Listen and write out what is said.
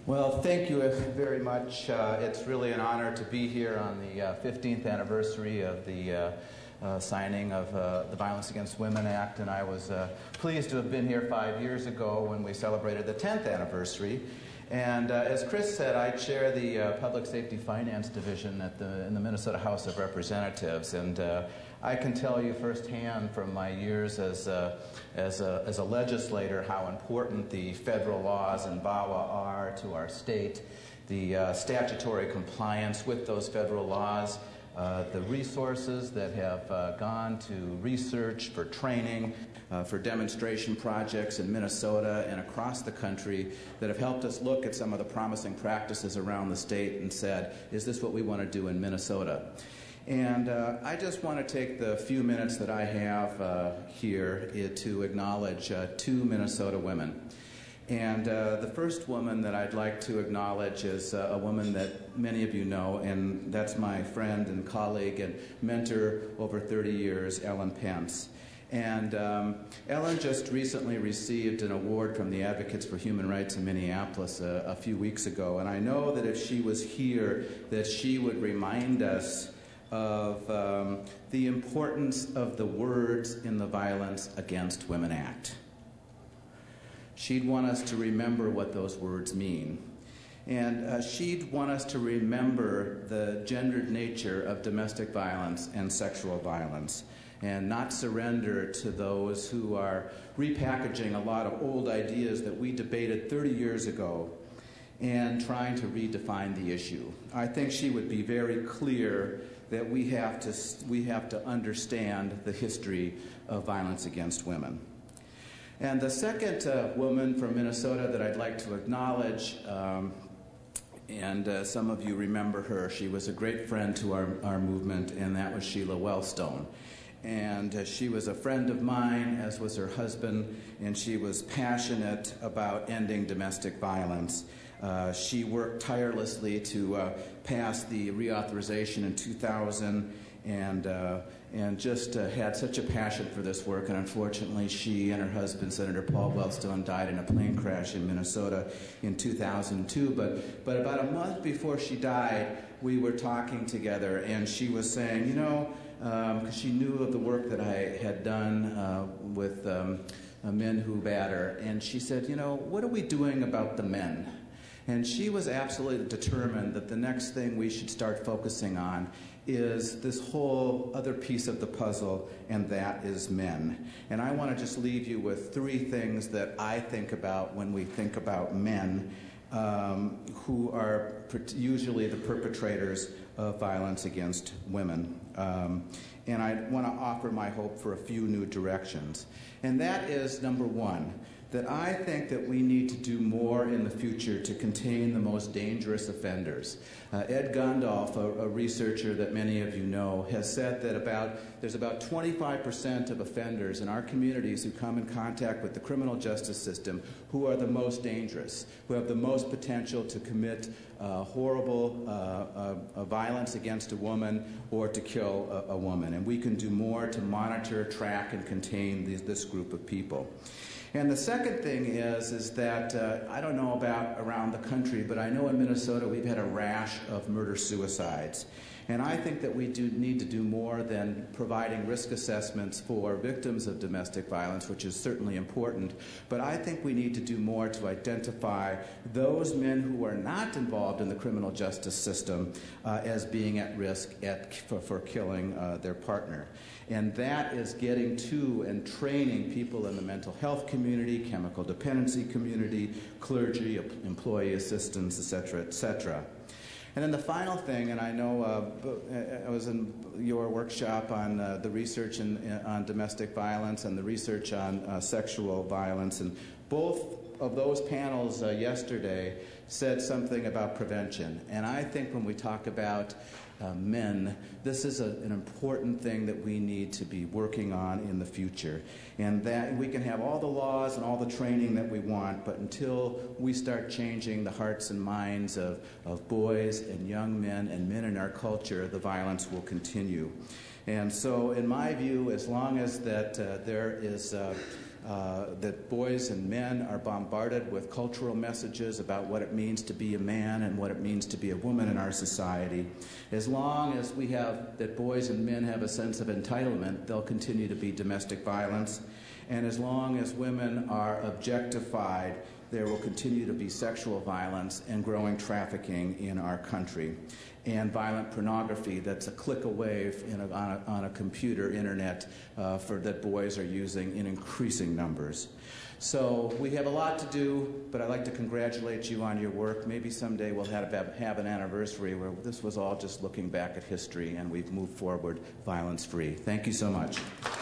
Well, thank you very much. It's really an honor to be here on the 15th anniversary of the signing of the Violence Against Women Act, and I was pleased to have been here 5 years ago when we celebrated the 10th anniversary. And as Chris said, I chair the Public Safety Finance Division in the Minnesota House of Representatives, and I can tell you firsthand from my years as a legislator how important the federal laws in VAWA are to our state, the statutory compliance with those federal laws, the resources that have gone to research, for training, for demonstration projects in Minnesota and across the country that have helped us look at some of the promising practices around the state and said, is this what we want to do in Minnesota? And I just want to take the few minutes that I have here to acknowledge two Minnesota women. And the first woman that I'd like to acknowledge is a woman that many of you know, and that's my friend and colleague and mentor over 30 years, Ellen Pence. And Ellen just recently received an award from the Advocates for Human Rights in Minneapolis a few weeks ago. And I know that if she was here, that she would remind us of the importance of the words in the Violence Against Women Act. She'd want us to remember what those words mean. And she'd want us to remember the gendered nature of domestic violence and sexual violence, and not surrender to those who are repackaging a lot of old ideas that we debated 30 years ago and trying to redefine the issue. I think she would be very clear that we have to understand the history of violence against women. And the second woman from Minnesota that I'd like to acknowledge, and some of you remember her, she was a great friend to our movement, and that was Sheila Wellstone. And she was a friend of mine, as was her husband, and she was passionate about ending domestic violence. She worked tirelessly to pass the reauthorization in 2000, and just had such a passion for this work. And unfortunately, she and her husband, Senator Paul Wellstone, died in a plane crash in Minnesota in 2002. But about a month before she died, we were talking together, and she was saying, you know, because she knew of the work that I had done with Men Who Batter, and she said, you know, what are we doing about the men? And she was absolutely determined that the next thing we should start focusing on is this whole other piece of the puzzle, and that is men. And I want to just leave you with three things that I think about when we think about men who are usually the perpetrators of violence against women. And I want to offer my hope for a few new directions. And that is, number one, that I think that we need to do more in the future to contain the most dangerous offenders. Ed Gondolf, a researcher that many of you know, has said that there's about 25% of offenders in our communities who come in contact with the criminal justice system who are the most dangerous, who have the most potential to commit horrible violence against a woman or to kill a woman. And we can do more to monitor, track, and contain this group of people. And the second thing is that I don't know about around the country, but I know in Minnesota we've had a rash of murder-suicides. And I think that we do need to do more than providing risk assessments for victims of domestic violence, which is certainly important. But I think we need to do more to identify those men who are not involved in the criminal justice system as being at risk for killing their partner. And that is getting to and training people in the mental health community, chemical dependency community, clergy, employee assistance, et cetera, et cetera. And then the final thing, and I know I was in your workshop on the research on domestic violence and the research on sexual violence, and both of those panels yesterday said something about prevention. And I think when we talk about men, this is an important thing that we need to be working on in the future. And that we can have all the laws and all the training that we want, but until we start changing the hearts and minds of boys and young men and men in our culture, the violence will continue. And so in my view, as long as that there is that boys and men are bombarded with cultural messages about what it means to be a man and what it means to be a woman in our society. As long as we have that boys and men have a sense of entitlement, there'll continue to be domestic violence. And as long as women are objectified, there will continue to be sexual violence and growing trafficking in our country. And violent pornography that's a click away on a computer, internet, that boys are using in increasing numbers. So we have a lot to do, but I'd like to congratulate you on your work. Maybe someday we'll have an anniversary where this was all just looking back at history and we've moved forward violence-free. Thank you so much.